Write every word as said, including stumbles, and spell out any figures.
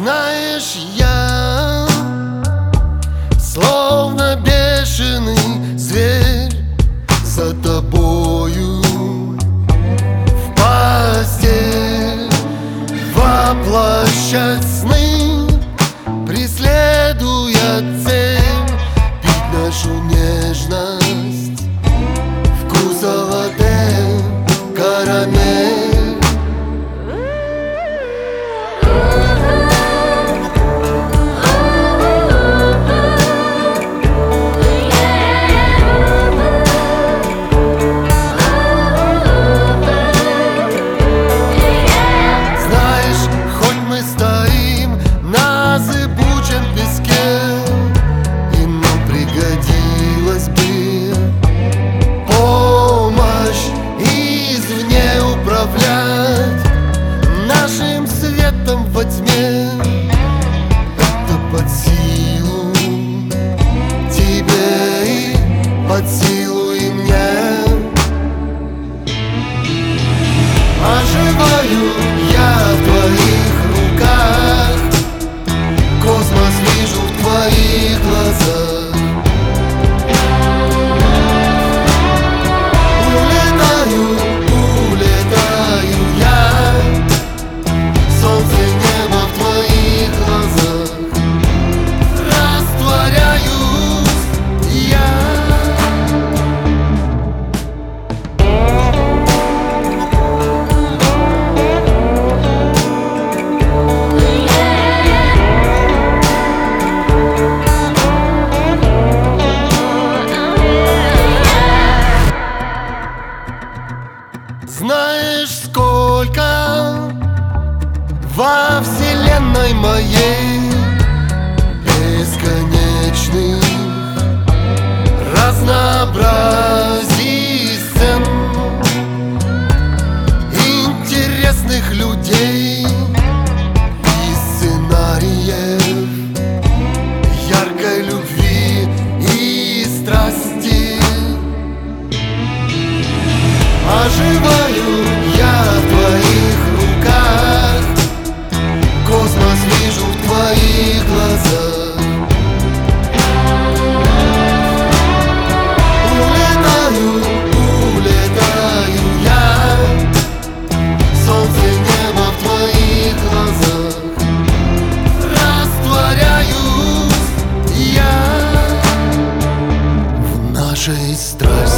Знаешь, я словно бешеный зверь за тобою в постель, воплощать сны, преследуя цель, пить нашу нежность, вкус латте, карамель. Нашим светом во тьме это под силу тебе и под силу и мне. Оживаю я в твоих руках, космос вижу в твоих глазах. Знаешь, сколько во вселенной моей бесконечных разнообразий сцен, интересных людей и сценариев яркой любви и страсти. Оживаю я в твоих руках, космос вижу в твоих глазах. Улетаю, улетаю я, солнце, небо в твоих глазах. Растворяюсь я в нашей страсти.